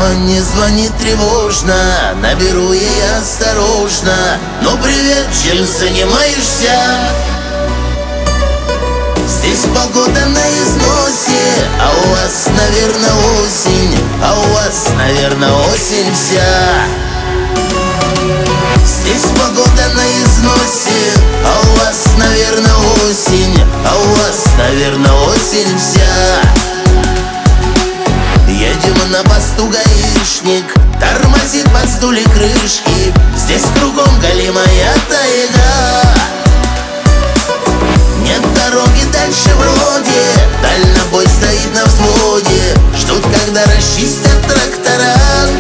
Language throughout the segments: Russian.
Мама не звонит тревожно, наберу ей осторожно. Ну привет, чем занимаешься? Здесь погода на износе, а у вас, наверное, осень. А у вас, наверное, осень вся. Здесь погода на износе, а у вас, наверное, осень. А у вас, наверное, осень вся. Едем на посту гаишник, тормозит под стуле крышки. Здесь кругом галимая тайга. Нет дороги дальше вроде, дальнобой стоит на взводе. Ждут, когда расчистят трактора.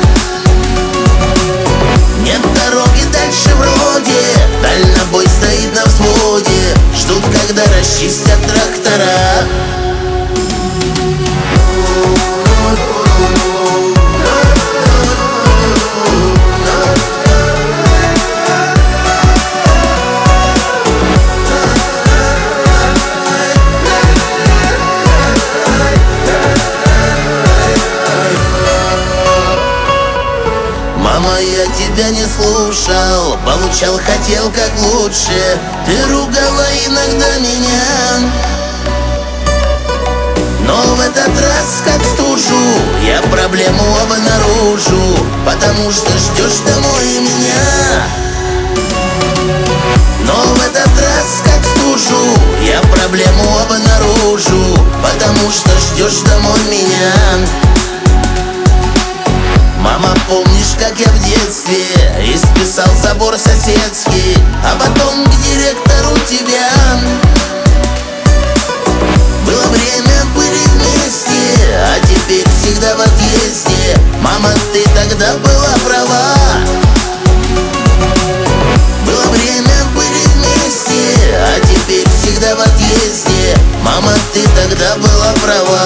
Нет дороги дальше вроде, дальнобой стоит на взводе. Ждут, когда расчистят трактора. Мама, я тебя не слушал, получал, хотел как лучше. Ты ругала иногда меня, но в этот раз, как стужу, я проблему обнаружу, потому что ждешь домой меня. Но в этот раз, как стужу, я проблему обнаружу, потому что ждешь домой меня. Мама, помнишь, как я в детстве исписал забор соседский, а потом к директору тебя? Было время, были вместе, а теперь всегда в отъезде. Мама, ты тогда была права. Было время, были вместе, а теперь всегда в отъезде. Мама, ты тогда была права.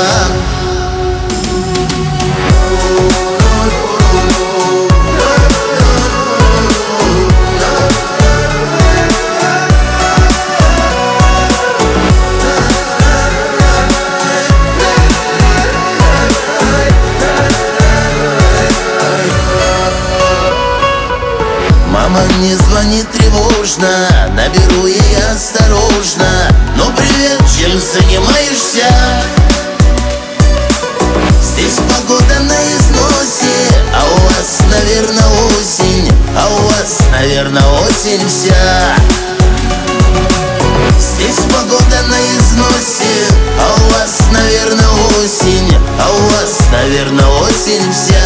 Мама не звонит тревожно, наберу ей осторожно. Ну привет, чем занимаешься? Здесь погода на износе, а у вас, наверное, осень. А у вас, наверное, осень вся. Здесь погода на износе, а у вас, наверное, осень. А у вас, наверное, осень вся.